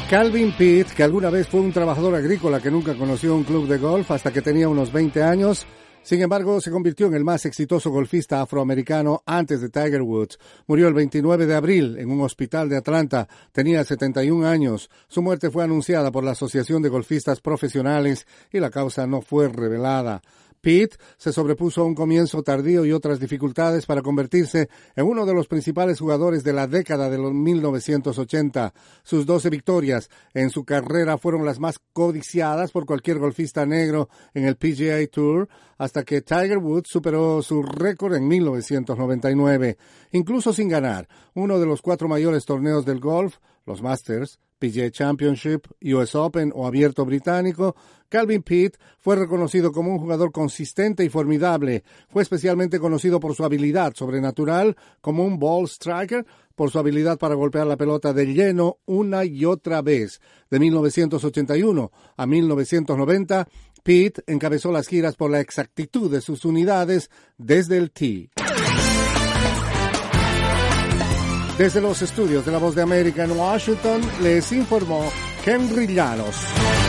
Calvin Pitt, que alguna vez fue un trabajador agrícola que nunca conoció un club de golf hasta que tenía unos 20 años, sin embargo, se convirtió en el más exitoso golfista afroamericano antes de Tiger Woods. Murió el 29 de abril en un hospital de Atlanta. Tenía 71 años. Su muerte fue anunciada por la Asociación de Golfistas Profesionales y la causa no fue revelada. Pitt se sobrepuso a un comienzo tardío y otras dificultades para convertirse en uno de los principales jugadores de la década de los 1980. Sus 12 victorias en su carrera fueron las más codiciadas por cualquier golfista negro en el PGA Tour, hasta que Tiger Woods superó su récord en 1999. Incluso sin ganar uno de los 4 mayores torneos del golf, los Masters, PGA Championship, US Open o Abierto Británico, Calvin Pitt fue reconocido como un jugador consistente y formidable. Fue especialmente conocido por su habilidad sobrenatural como un ball striker, por su habilidad para golpear la pelota de lleno una y otra vez. De 1981 a 1990, Pitt encabezó las giras por la exactitud de sus unidades desde el tee. Desde los estudios de La Voz de América en Washington, les informó Henry Llanos.